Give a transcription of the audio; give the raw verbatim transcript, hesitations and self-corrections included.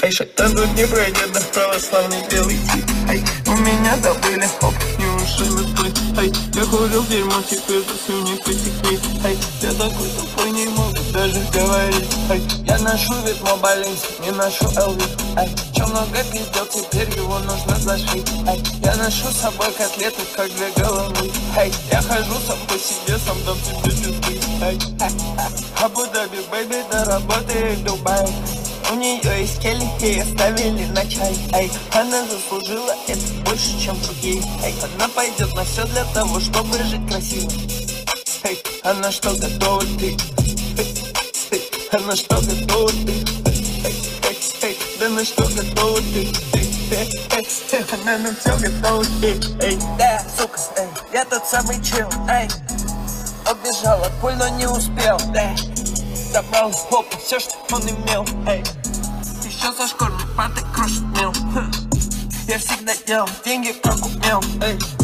эй, шайтан тут не пройдет, да православный белый тип. Эй, у меня добыли, хоп, не ушибы ты. Эй, я курил дерьмо, теперь ты не потекли. Эй, я такой тупой, не могу даже говорить. Эй, я ношу ветмо Баленси, не ношу эл ви. Эй, чё много пиздел, теперь его нужно зашить. Эй, я ношу с собой котлеты, как для головы. Эй, я хожу сам по себе, сам дам тебе чувствуй. Эй, Абу-Даби, бэйби, доработает Дубай. У нее есть келихи, оставили на чай. Эй, она заслужила это больше, чем другие. Эй, она пойдет на все для того, чтобы жить красиво. Эй, она что, готова ты? Эй, эй, она что, готова ты? Эй, эй, эй, да на что готова ты? Эй, эй, эй, эй, она на все готова. Эй, эй, да, сука, эй, я тот самый чел, эй. Убежал от пуль, но не успел, эй. Забрал с попы все, что он имел, эй. Еще со школьной парты крошит мел. Я всегда делал деньги, как умел, эй.